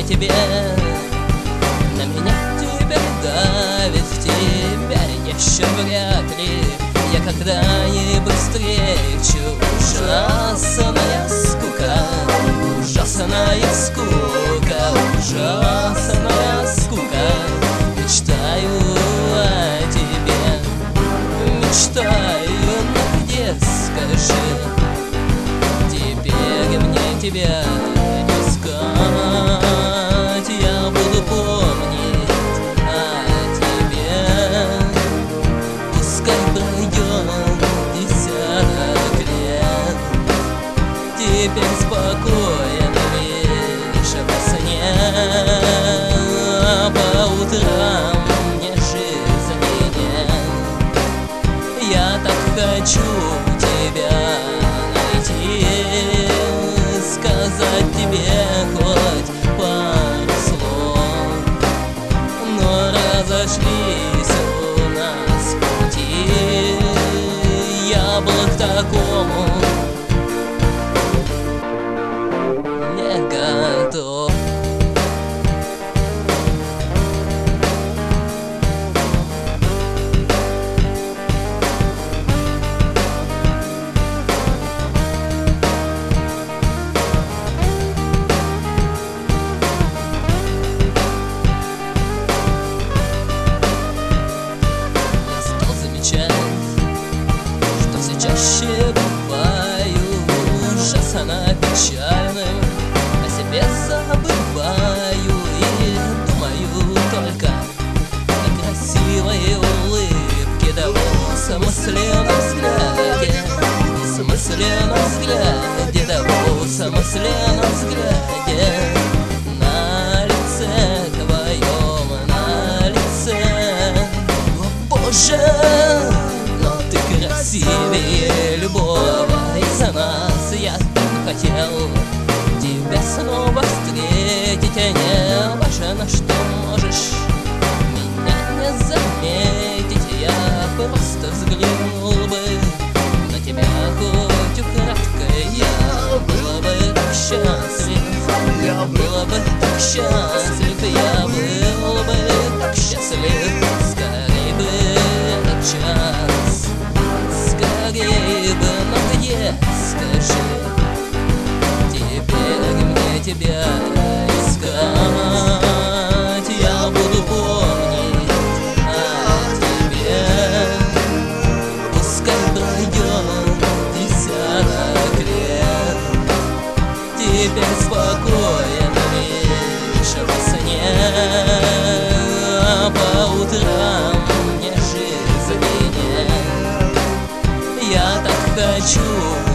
тебе. На меня теперь давит, в тебя еще вряд ли я когда-нибудь встречу. Ужасная скука, ужасная скука, ужасная скука. Мечтаю о тебе, мечтаю, но где, скажи, теперь мне тебя искать. Я буду помнить о тебе, пускай пройдет 50 лет. Теперь спокоен лишь во сне, а по утрам мне жизни нет. Я так хочу тебя найти, сказать тебе хоть пару слов, но разошлись у нас пути. Я был к такому не готов. Что чаще бываю ужасно печальным, о себе забываю и думаю только о красивой улыбке, да в усмысленном взгляде, в усмысленном взгляде, да в усмысленном взгляде. На лице твоем, на лице, о Боже, красивее любого из нас. Я так хотел тебя снова встретить, не важно, что можешь меня не заметить. Я просто взглянул бы на тебя хоть украдкой. Я был бы так счастлив, я был бы так счастлив, я был бы так счастлив. Скорей бы этот час, скорее бы, но где, скажи, теперь мне тебя искать. Я буду помнить о тебе, пускай пройдет 50 лет. Теперь спокоен лишь во сне, а по утрам мне жизни нет. Я так хочу